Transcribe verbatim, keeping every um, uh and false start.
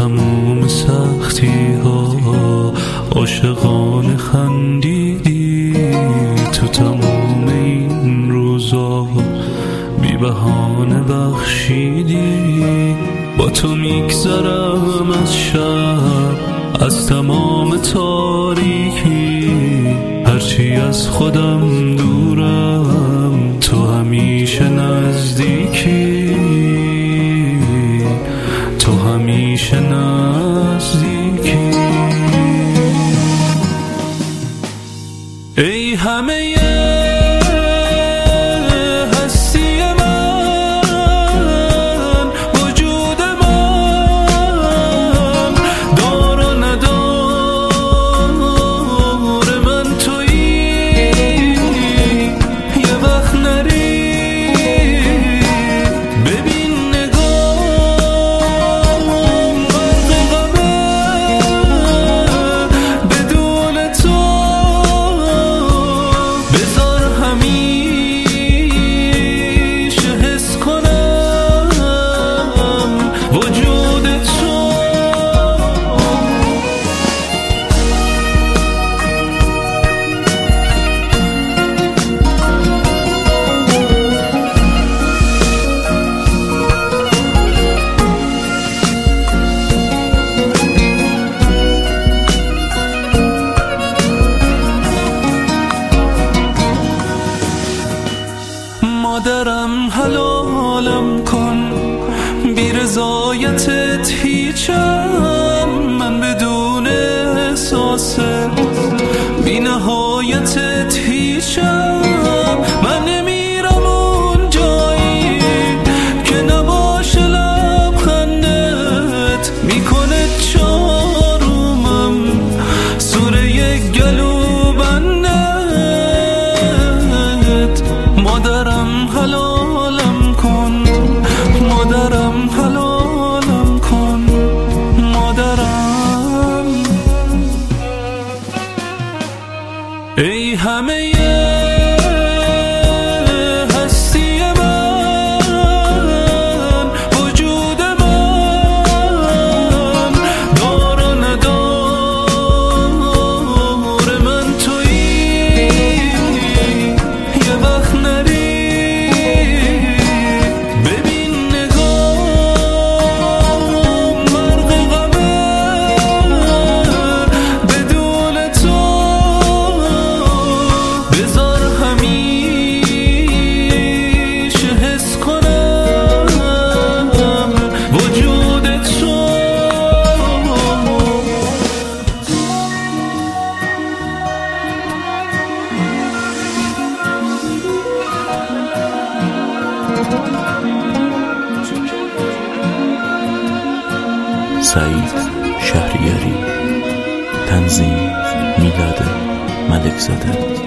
تموم سختی ها عاشقانه خندیدی، تو تموم این روزا بی بهانه بخشیدی. با تو میگذرم از شب، از تمام تاریکی، هرچی از خودم دورم تو همیشه نزدیکی، تو همیشه نزدیکی. ای همه مادرم حلالم کن، بی رضایتت هیچم، من بدون احساس بی نهایتت هیچم. من نمیرم اون جایی که نباشه لبخندت میکنه چارومم سوره گلو بندت. مادرم حلالم کن، مادرم حلالم کن، مادرم. ای همه هستی من، وجود من، دار و ندار من تویی، یه وقت نری سعید شهریاری. تنظیم میلاد ملکزاده.